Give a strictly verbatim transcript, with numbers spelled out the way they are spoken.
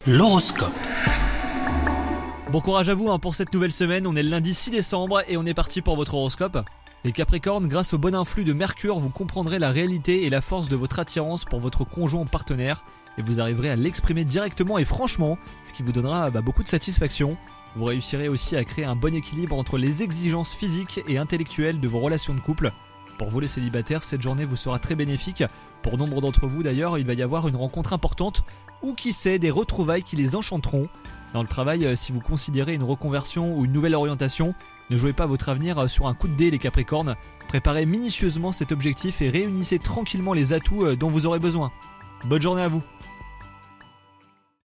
L'horoscope. Bon courage à vous hein, pour cette nouvelle semaine, on est le lundi six décembre et on est parti pour votre horoscope. Les Capricornes, grâce au bon influx de Mercure, vous comprendrez la réalité et la force de votre attirance pour votre conjoint ou partenaire et vous arriverez à l'exprimer directement et franchement, ce qui vous donnera bah, beaucoup de satisfaction. Vous réussirez aussi à créer un bon équilibre entre les exigences physiques et intellectuelles de vos relations de couple. Pour vous les célibataires, cette journée vous sera très bénéfique. Pour nombre d'entre vous d'ailleurs, il va y avoir une rencontre importante ou qui sait, des retrouvailles qui les enchanteront. Dans le travail, si vous considérez une reconversion ou une nouvelle orientation, ne jouez pas votre avenir sur un coup de dé les Capricornes. Préparez minutieusement cet objectif et réunissez tranquillement les atouts dont vous aurez besoin. Bonne journée à vous.